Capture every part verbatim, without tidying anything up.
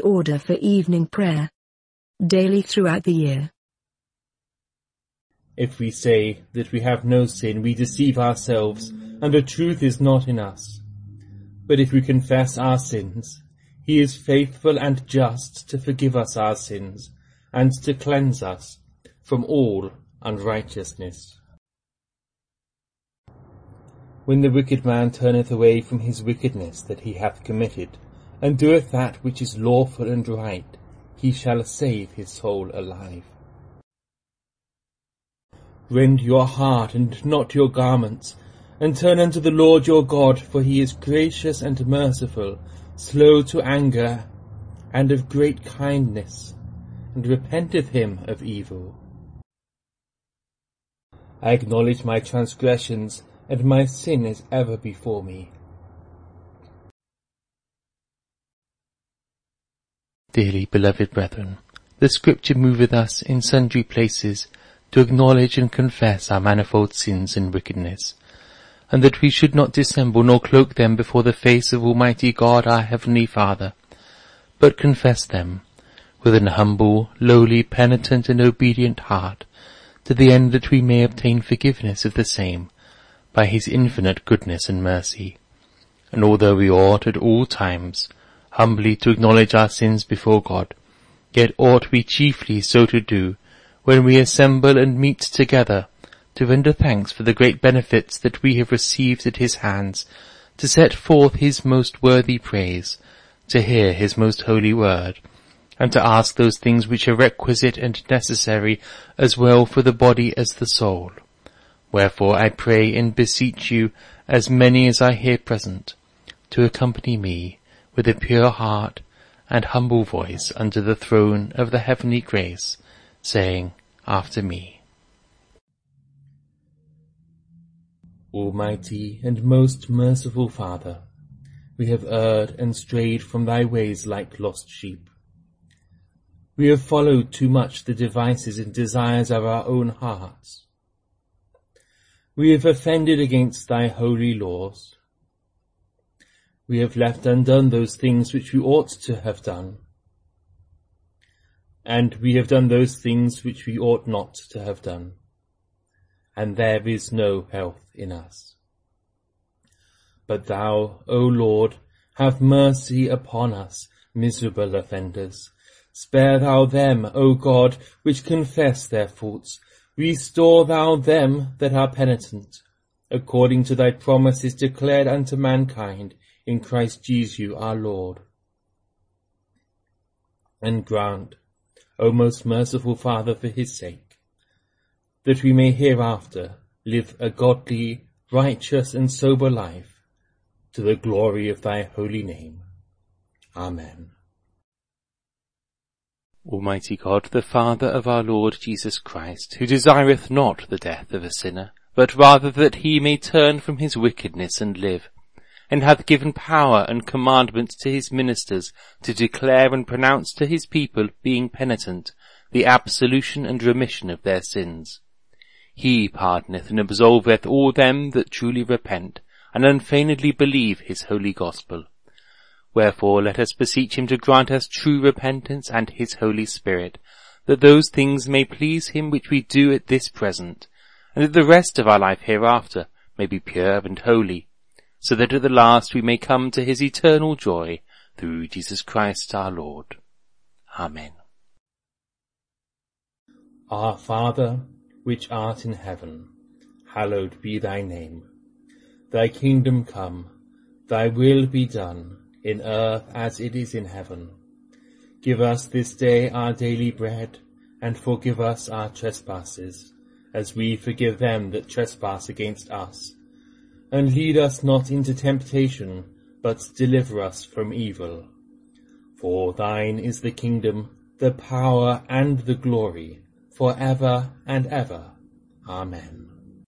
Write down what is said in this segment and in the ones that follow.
order for evening prayer. Daily throughout the year. If we say that we have no sin, we deceive ourselves, and the truth is not in us. But if we confess our sins, he is faithful and just to forgive us our sins, and to cleanse us from all unrighteousness. When the wicked man turneth away from his wickedness that he hath committed, and doeth that which is lawful and right, he shall save his soul alive. Rend your heart and not your garments, and turn unto the Lord your God, for he is gracious and merciful, slow to anger, and of great kindness, and repenteth him of evil. I acknowledge my transgressions, and my sin is ever before me. Dearly beloved brethren, the Scripture moveth us in sundry places to acknowledge and confess our manifold sins and wickedness, and that we should not dissemble nor cloak them before the face of Almighty God our Heavenly Father, but confess them with an humble, lowly, penitent and obedient heart, to the end that we may obtain forgiveness of the same by his infinite goodness and mercy. And although we ought at all times humbly to acknowledge our sins before God, yet ought we chiefly so to do when we assemble and meet together, to render thanks for the great benefits that we have received at his hands, to set forth his most worthy praise, to hear his most holy word, and to ask those things which are requisite and necessary as well for the body as the soul. Wherefore I pray and beseech you, as many as are here present, to accompany me with a pure heart and humble voice unto the throne of the heavenly grace, saying after me, Almighty and most merciful Father, we have erred and strayed from thy ways like lost sheep. We have followed too much the devices and desires of our own hearts. We have offended against thy holy laws. We have left undone those things which we ought to have done. And we have done those things which we ought not to have done. And there is no health in us. But thou, O Lord, have mercy upon us, miserable offenders. Spare thou them, O God, which confess their faults. Restore thou them that are penitent, according to thy promises declared unto mankind in Christ Jesus our Lord. And grant, O most merciful Father, for his sake, that we may hereafter live a godly, righteous and sober life, to the glory of thy holy name. Amen. Almighty God, the Father of our Lord Jesus Christ, who desireth not the death of a sinner, but rather that he may turn from his wickedness and live, and hath given power and commandment to his ministers to declare and pronounce to his people, being penitent, the absolution and remission of their sins. He pardoneth and absolveth all them that truly repent, and unfeignedly believe his holy gospel. Wherefore let us beseech him to grant us true repentance and his Holy Spirit, that those things may please him which we do at this present, and that the rest of our life hereafter may be pure and holy, so that at the last we may come to his eternal joy, through Jesus Christ our Lord. Amen. Our Father, which art in heaven, hallowed be thy name. Thy kingdom come, thy will be done, in earth as it is in heaven. Give us this day our daily bread, and forgive us our trespasses, as we forgive them that trespass against us. And lead us not into temptation, but deliver us from evil. For thine is the kingdom, the power, and the glory, for ever and ever. Amen.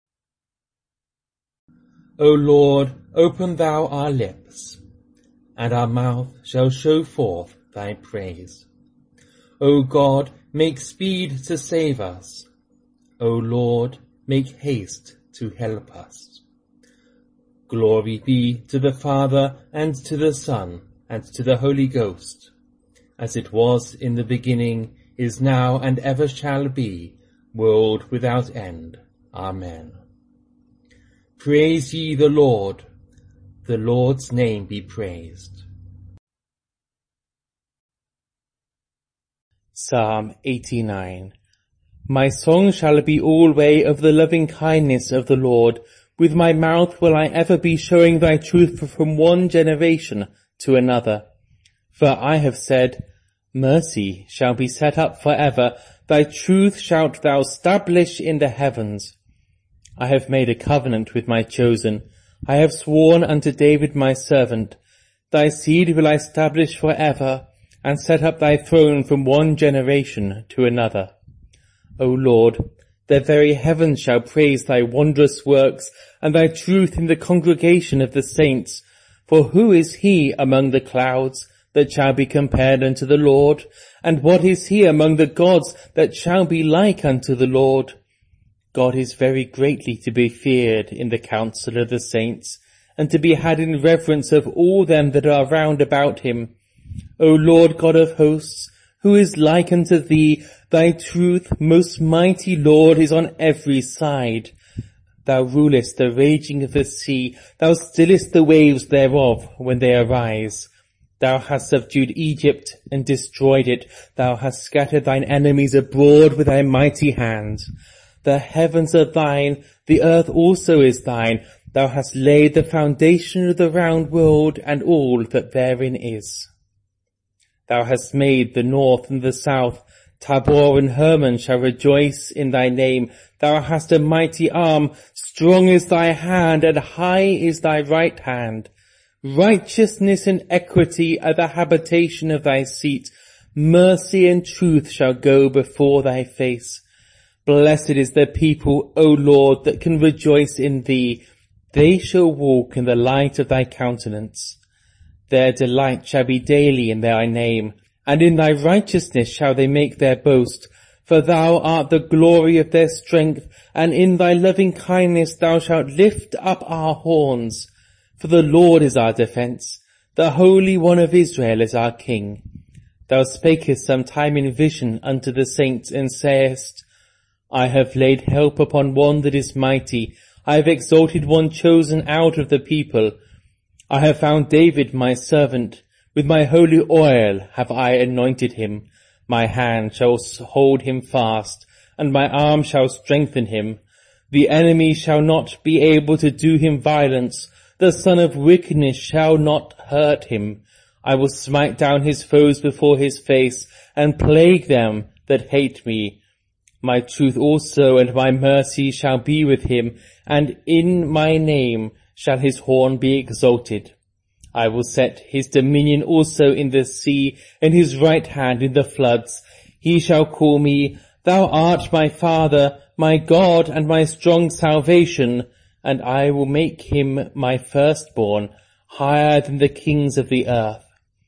O Lord, open thou our lips, and our mouth shall show forth thy praise. O God, make speed to save us. O Lord, make haste to help us. Glory be to the Father, and to the Son, and to the Holy Ghost, as it was in the beginning, is now, and ever shall be, world without end. Amen. Praise ye the Lord. The Lord's name be praised. Psalm eighty-nine. My song shall be alway of the loving kindness of the Lord. With my mouth will I ever be showing thy truth from one generation to another. For I have said, mercy shall be set up for ever, thy truth shalt thou establish in the heavens. I have made a covenant with my chosen. I have sworn unto David my servant, thy seed will I establish for ever, and set up thy throne from one generation to another. O Lord, the very heavens shall praise thy wondrous works, and thy truth in the congregation of the saints. For who is he among the clouds that shall be compared unto the Lord? And what is he among the gods that shall be like unto the Lord? God is very greatly to be feared in the council of the saints, and to be had in reverence of all them that are round about him. O Lord God of hosts, who is like unto thee? Thy truth, most mighty Lord, is on every side. Thou rulest the raging of the sea, thou stillest the waves thereof when they arise. Thou hast subdued Egypt and destroyed it, thou hast scattered thine enemies abroad with thy mighty hand. The heavens are thine, the earth also is thine, thou hast laid the foundation of the round world and all that therein is. Thou hast made the north and the south, Tabor and Hermon shall rejoice in thy name. Thou hast a mighty arm, strong is thy hand, and high is thy right hand. Righteousness and equity are the habitation of thy seat. Mercy and truth shall go before thy face. Blessed is the people, O Lord, that can rejoice in thee. They shall walk in the light of thy countenance. Their delight shall be daily in thy name, and in thy righteousness shall they make their boast. For thou art the glory of their strength, and in thy loving kindness thou shalt lift up our horns. For the Lord is our defence, the Holy One of Israel is our King. Thou spakest sometime in vision unto the saints, and sayest, I have laid help upon one that is mighty, I have exalted one chosen out of the people. I have found David my servant, with my holy oil have I anointed him. My hand shall hold him fast, and my arm shall strengthen him. The enemy shall not be able to do him violence, the son of wickedness shall not hurt him. I will smite down his foes before his face, and plague them that hate me. My truth also and my mercy shall be with him, and in my name shall his horn be exalted. I will set his dominion also in the sea, and his right hand in the floods. He shall call me, Thou art my Father, my God, and my strong salvation, and I will make him my firstborn, higher than the kings of the earth.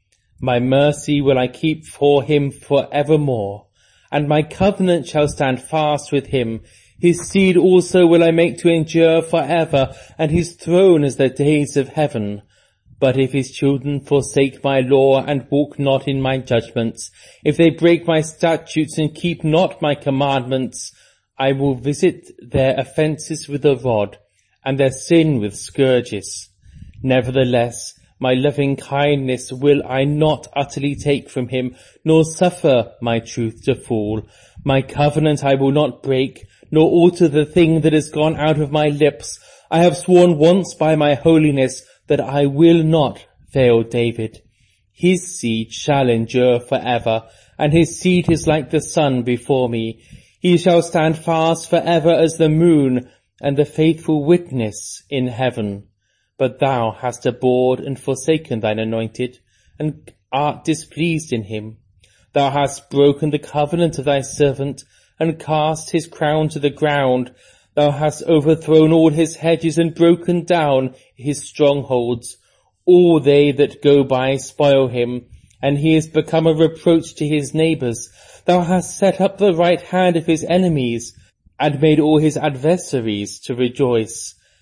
My mercy will I keep for him for evermore, and my covenant shall stand fast with him. His seed also will I make to endure for ever, and his throne as the days of heaven. But if his children forsake my law and walk not in my judgments, if they break my statutes and keep not my commandments, I will visit their offences with a rod, and their sin with scourges. Nevertheless, my loving kindness will I not utterly take from him, nor suffer my truth to fall. My covenant I will not break, nor alter the thing that has gone out of my lips. I have sworn once by my holiness that I will not fail David. His seed shall endure forever, and his seed is like the sun before me. He shall stand fast forever as the moon, and the faithful witness in heaven. But thou hast abhorred and forsaken thine anointed, and art displeased in him. Thou hast broken the covenant of thy servant, and cast his crown to the ground. Thou hast overthrown all his hedges, and broken down his strongholds. All they that go by spoil him, and he is become a reproach to his neighbours. Thou hast set up the right hand of his enemies, and made all his adversaries to rejoice.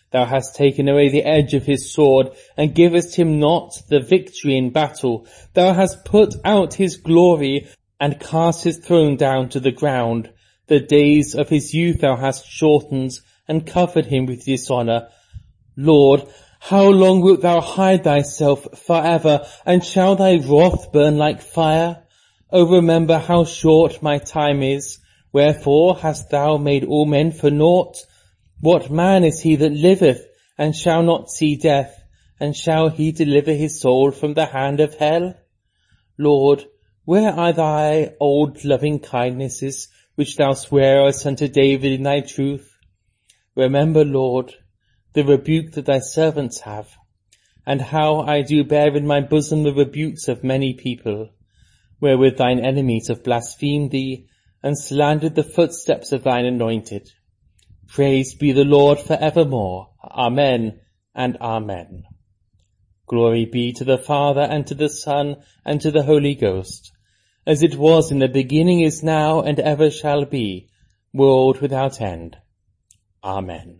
Thou hast taken away the edge of his sword, and givest him not the victory in battle. Thou hast put out his glory, and cast his throne down to the ground. The days of his youth thou hast shortened, and covered him with dishonour. Lord, how long wilt thou hide thyself forever, and shall thy wrath burn like fire? O remember how short my time is. Wherefore hast thou made all men for naught? What man is he that liveth, and shall not see death, and shall he deliver his soul from the hand of hell? Lord, where are thy old loving kindnesses, which thou swearest unto David in thy truth? Remember, Lord, the rebuke that thy servants have, and how I do bear in my bosom the rebukes of many people, wherewith thine enemies have blasphemed thee, and slandered the footsteps of thine anointed. Praised be the Lord for evermore. Amen and Amen. Glory be to the Father, and to the Son, and to the Holy Ghost, as it was in the beginning, is now, and ever shall be, world without end. Amen.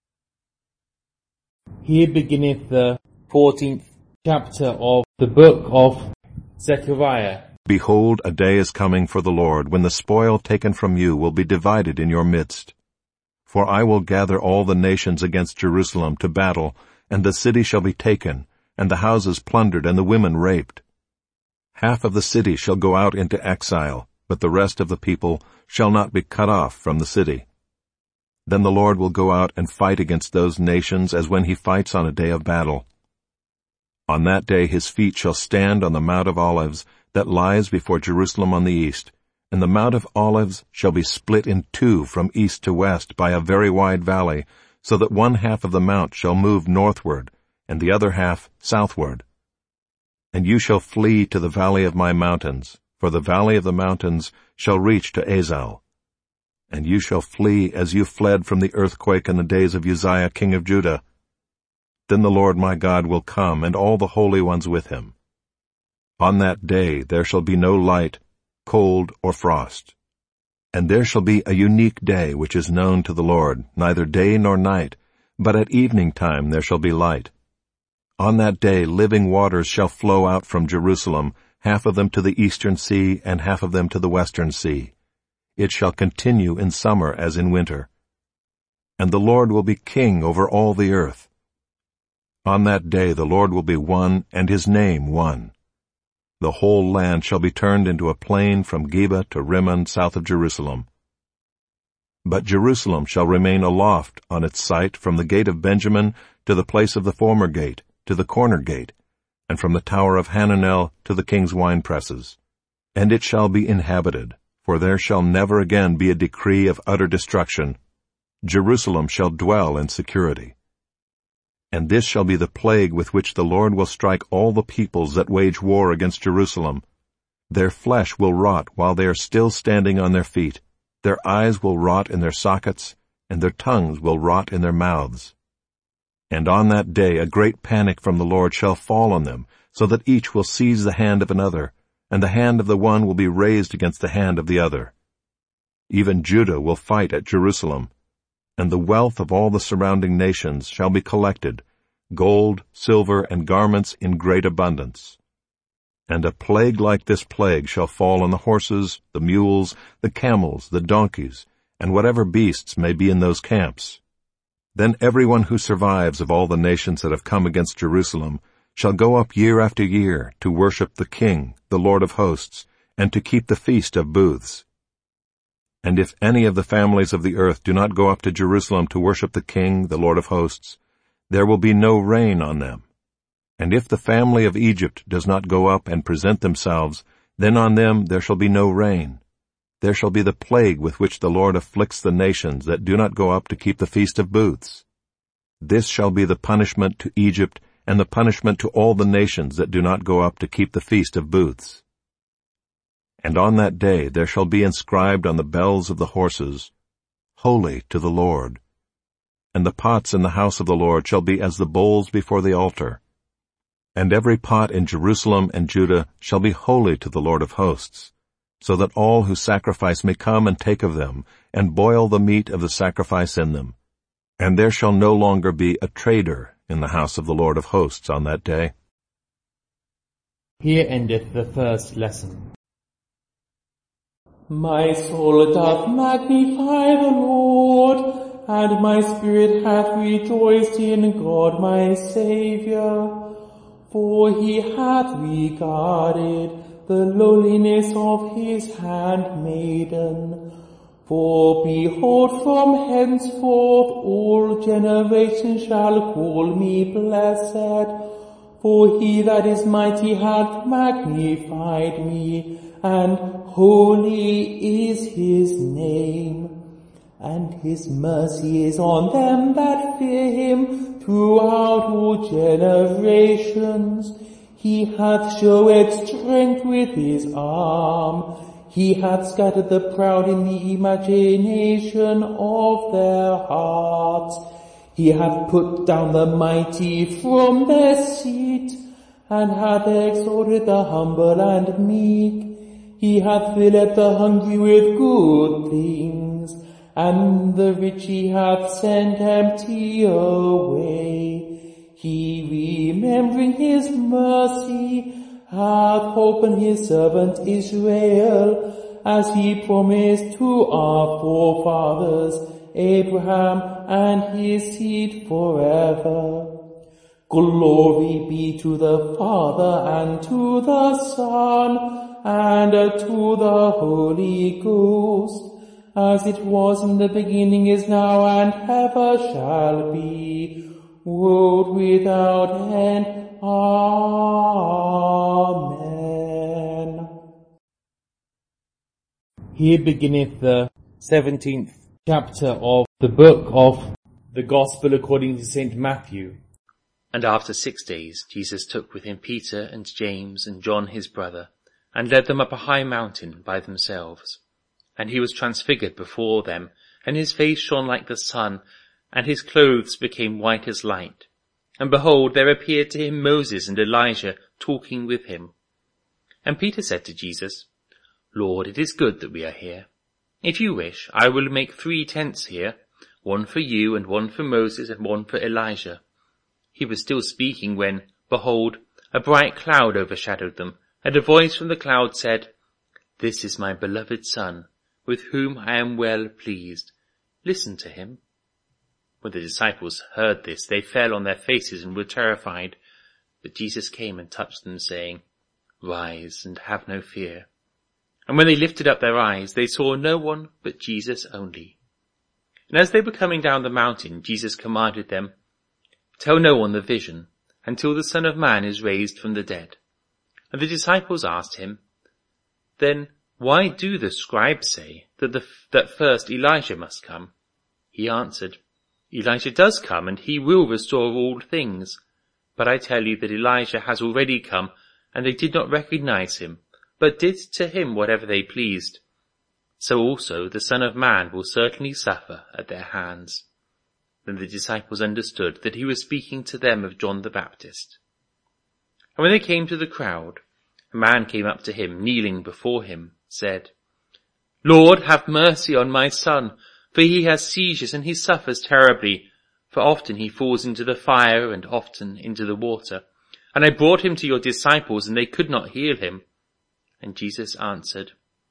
Here beginneth the fourteenth chapter of the book of Zechariah. Behold, a day is coming for the Lord, when the spoil taken from you will be divided in your midst. For I will gather all the nations against Jerusalem to battle, and the city shall be taken, and the houses plundered, and the women raped. Half of the city shall go out into exile, but the rest of the people shall not be cut off from the city. Then the Lord will go out and fight against those nations as when he fights on a day of battle. On that day his feet shall stand on the Mount of Olives that lies before Jerusalem on the east, and the Mount of Olives shall be split in two from east to west by a very wide valley, so that one half of the mount shall move northward, and the other half southward. And you shall flee to the valley of my mountains, for the valley of the mountains shall reach to Azal. And you shall flee as you fled from the earthquake in the days of Uzziah king of Judah. Then the Lord my God will come, and all the holy ones with him. On that day there shall be no light, cold, or frost. And there shall be a unique day which is known to the Lord, neither day nor night, but at evening time there shall be light. On that day living waters shall flow out from Jerusalem, half of them to the eastern sea, and half of them to the western sea. It shall continue in summer as in winter. And the Lord will be king over all the earth. On that day the Lord will be one, and his name one. The whole land shall be turned into a plain from Geba to Rimmon south of Jerusalem. But Jerusalem shall remain aloft on its site from the gate of Benjamin to the place of the former gate, to the corner gate, and from the tower of Hananel to the king's winepresses. And it shall be inhabited, for there shall never again be a decree of utter destruction. Jerusalem shall dwell in security. And this shall be the plague with which the Lord will strike all the peoples that wage war against Jerusalem. Their flesh will rot while they are still standing on their feet. Their eyes will rot in their sockets, and their tongues will rot in their mouths. And on that day a great panic from the Lord shall fall on them, so that each will seize the hand of another, and the hand of the one will be raised against the hand of the other. Even Judah will fight at Jerusalem, and the wealth of all the surrounding nations shall be collected, gold, silver, and garments in great abundance. And a plague like this plague shall fall on the horses, the mules, the camels, the donkeys, and whatever beasts may be in those camps. Then everyone who survives of all the nations that have come against Jerusalem shall go up year after year to worship the King, the Lord of hosts, and to keep the feast of booths. And if any of the families of the earth do not go up to Jerusalem to worship the King, the Lord of hosts, there will be no rain on them. And if the family of Egypt does not go up and present themselves, then on them there shall be no rain. There shall be the plague with which the Lord afflicts the nations that do not go up to keep the feast of booths. This shall be the punishment to Egypt, and the punishment to all the nations that do not go up to keep the feast of booths. And on that day there shall be inscribed on the bells of the horses, Holy to the Lord. And the pots in the house of the Lord shall be as the bowls before the altar. And every pot in Jerusalem and Judah shall be holy to the Lord of hosts, so that all who sacrifice may come and take of them, and boil the meat of the sacrifice in them. And there shall no longer be a traitor in the house of the Lord of hosts on that day. Here endeth the first lesson. My soul doth magnify the Lord, and my spirit hath rejoiced in God my Saviour. For he hath regarded the lowliness of his handmaiden. For behold, from henceforth all generations shall call me blessed. For he that is mighty hath magnified me, and holy is his name. And his mercy is on them that fear him throughout all generations. He hath showed strength with his arm. He hath scattered the proud in the imagination of their hearts. He hath put down the mighty from their seat, and hath exalted the humble and meek. He hath filled the hungry with good things, and the rich he hath sent empty away. He, remembering his mercy, hath opened his servant Israel, as he promised to our forefathers, Abraham and his seed forever. Glory be to the Father, and to the Son, and to the Holy Ghost, as it was in the beginning, is now, and ever shall be, world without end. Amen. Here beginneth the seventeenth chapter of the book of the Gospel according to Saint Matthew. And after six days Jesus took with him Peter and James and John his brother, and led them up a high mountain by themselves. And he was transfigured before them, and his face shone like the sun, and his clothes became white as light. And behold, there appeared to him Moses and Elijah talking with him. And Peter said to Jesus, Lord, it is good that we are here. If you wish, I will make three tents here, one for you, and one for Moses, and one for Elijah. He was still speaking when, behold, a bright cloud overshadowed them, and a voice from the cloud said, This is my beloved Son, with whom I am well pleased. Listen to him. When the disciples heard this, they fell on their faces and were terrified. But Jesus came and touched them, saying, Rise and have no fear. And when they lifted up their eyes, they saw no one but Jesus only. And as they were coming down the mountain, Jesus commanded them, Tell no one the vision, until the Son of Man is raised from the dead. And the disciples asked him, Then why do the scribes say that, the, that first Elijah must come? He answered, Elijah does come, and he will restore all things. But I tell you that Elijah has already come, and they did not recognize him, but did to him whatever they pleased. So also the Son of Man will certainly suffer at their hands. Then the disciples understood that he was speaking to them of John the Baptist. And when they came to the crowd, a man came up to him, kneeling before him, said, Lord, have mercy on my son, for he has seizures and he suffers terribly, for often he falls into the fire and often into the water. And I brought him to your disciples, and they could not heal him. And Jesus answered,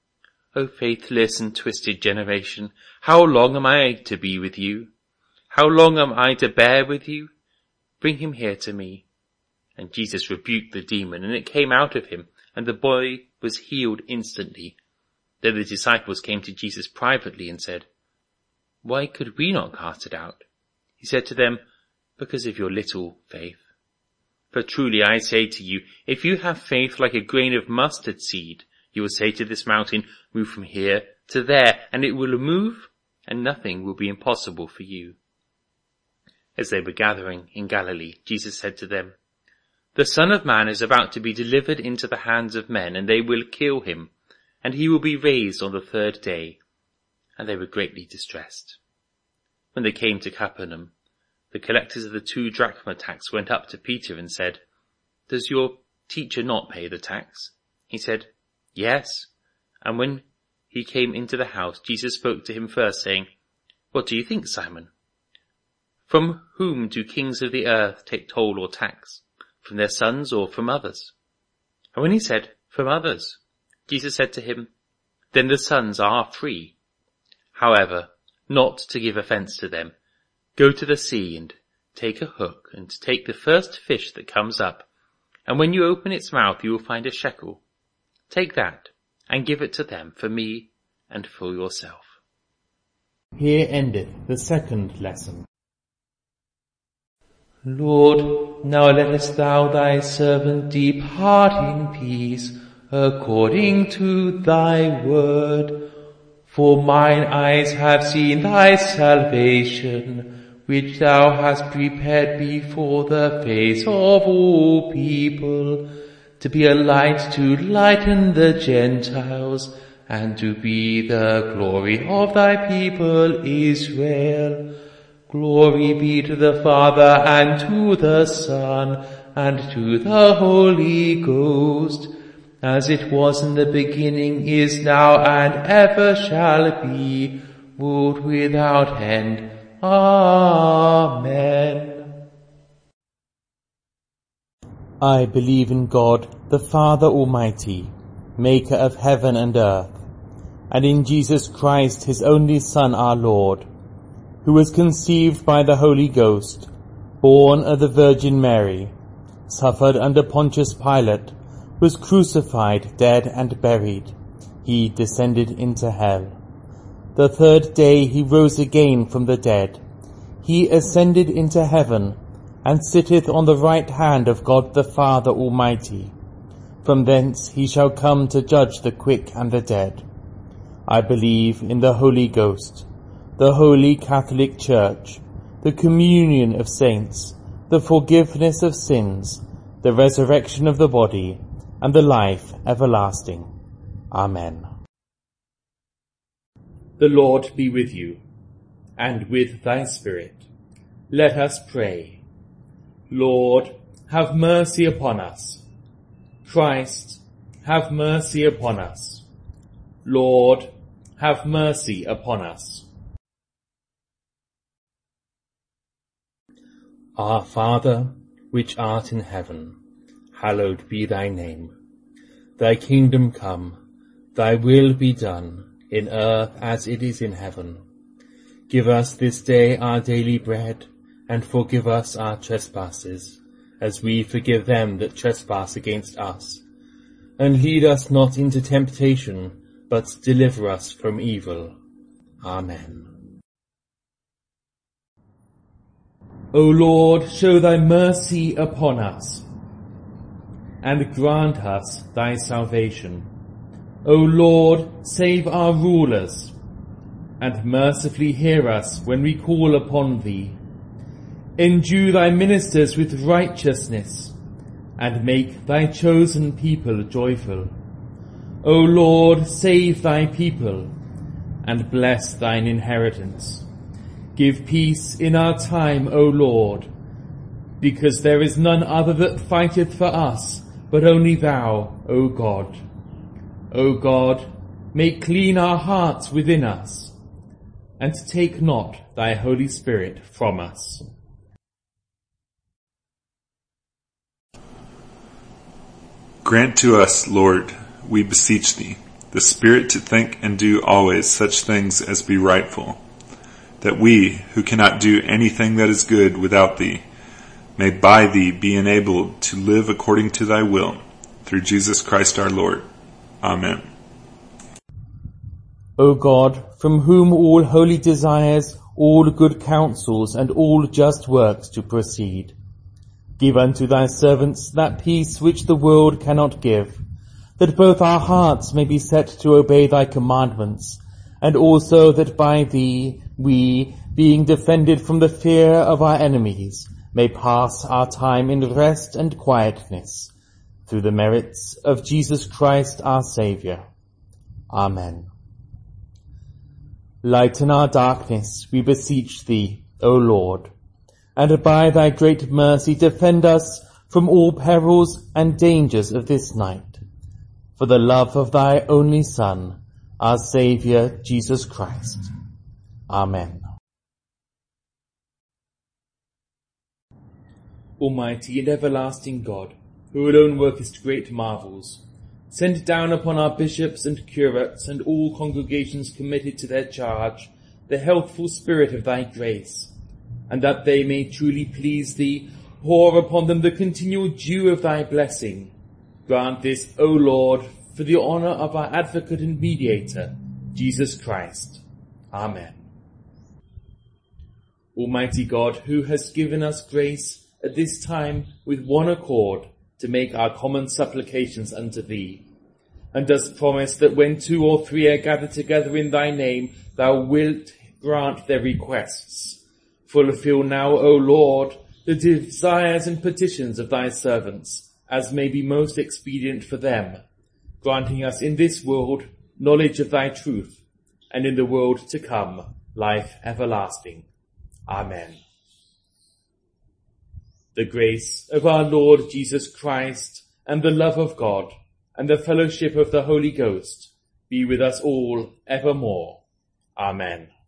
O faithless and twisted generation, how long am I to be with you? How long am I to bear with you? Bring him here to me. And Jesus rebuked the demon, and it came out of him, and the boy was healed instantly. Then the disciples came to Jesus privately and said, Why could we not cast it out? He said to them, Because of your little faith. For truly I say to you, if you have faith like a grain of mustard seed, you will say to this mountain, Move from here to there, and it will move, and nothing will be impossible for you. As they were gathering in Galilee, Jesus said to them, The Son of Man is about to be delivered into the hands of men, and they will kill him, and he will be raised on the third day. And they were greatly distressed. When they came to Capernaum, the collectors of the two drachma tax went up to Peter and said, Does your teacher not pay the tax? He said, Yes. And when he came into the house, Jesus spoke to him first, saying, What do you think, Simon? From whom do kings of the earth take toll or tax? From their sons or from others? And when he said, from others, Jesus said to him, then the sons are free. However, not to give offence to them, go to the sea and take a hook and take the first fish that comes up, and when you open its mouth you will find a shekel. Take that and give it to them for me and for yourself. Here endeth the second lesson. Lord, now lettest thou thy servant depart in peace, according to thy word. For mine eyes have seen thy salvation, which thou hast prepared before the face of all people, to be a light to lighten the Gentiles, and to be the glory of thy people Israel. Glory be to the Father, and to the Son, and to the Holy Ghost, as it was in the beginning, is now, and ever shall be, world without end. Amen. I believe in God, the Father Almighty, maker of heaven and earth, and in Jesus Christ, his only Son, our Lord, who was conceived by the Holy Ghost, born of the Virgin Mary, suffered under Pontius Pilate, was crucified, dead, and buried. He descended into hell. The third day he rose again from the dead. He ascended into heaven, and sitteth on the right hand of God the Father Almighty. From thence he shall come to judge the quick and the dead. I believe in the Holy Ghost, the Holy Catholic Church, the communion of saints, the forgiveness of sins, the resurrection of the body, and the life everlasting. Amen. The Lord be with you, and with thy spirit. Let us pray. Lord, have mercy upon us. Christ, have mercy upon us. Lord, have mercy upon us. Our Father, which art in heaven, hallowed be thy name. Thy kingdom come, thy will be done, in earth as it is in heaven. Give us this day our daily bread, and forgive us our trespasses, as we forgive them that trespass against us. And lead us not into temptation, but deliver us from evil. Amen. O Lord, show thy mercy upon us, and grant us thy salvation. O Lord, save our rulers, and mercifully hear us when we call upon thee. Endue thy ministers with righteousness, and make thy chosen people joyful. O Lord, save thy people, and bless thine inheritance. Give peace in our time, O Lord, because there is none other that fighteth for us, but only thou, O God. O God, make clean our hearts within us, and take not thy Holy Spirit from us. Grant to us, Lord, we beseech thee, the Spirit to think and do always such things as be rightful, that we, who cannot do anything that is good without thee, may by thee be enabled to live according to thy will, through Jesus Christ our Lord. Amen. O God, from whom all holy desires, all good counsels, and all just works to proceed, give unto thy servants that peace which the world cannot give, that both our hearts may be set to obey thy commandments, and also that by thee we, being defended from the fear of our enemies, may pass our time in rest and quietness, through the merits of Jesus Christ our Saviour. Amen. Lighten our darkness, we beseech thee, O Lord, and by thy great mercy defend us from all perils and dangers of this night, for the love of thy only Son, our Saviour, Jesus Christ. Amen. Almighty and everlasting God, who alone workest great marvels, send down upon our bishops and curates and all congregations committed to their charge the healthful spirit of thy grace, and that they may truly please thee, pour upon them the continual dew of thy blessing. Grant this, O Lord, for the honour of our advocate and mediator, Jesus Christ. Amen. Almighty God, who hast given us grace at this time with one accord to make our common supplications unto thee, and dost promise that when two or three are gathered together in thy name, thou wilt grant their requests. Fulfill now, O Lord, the desires and petitions of thy servants, as may be most expedient for them, granting us in this world knowledge of thy truth, and in the world to come life everlasting. Amen. The grace of our Lord Jesus Christ, and the love of God, and the fellowship of the Holy Ghost be with us all evermore. Amen.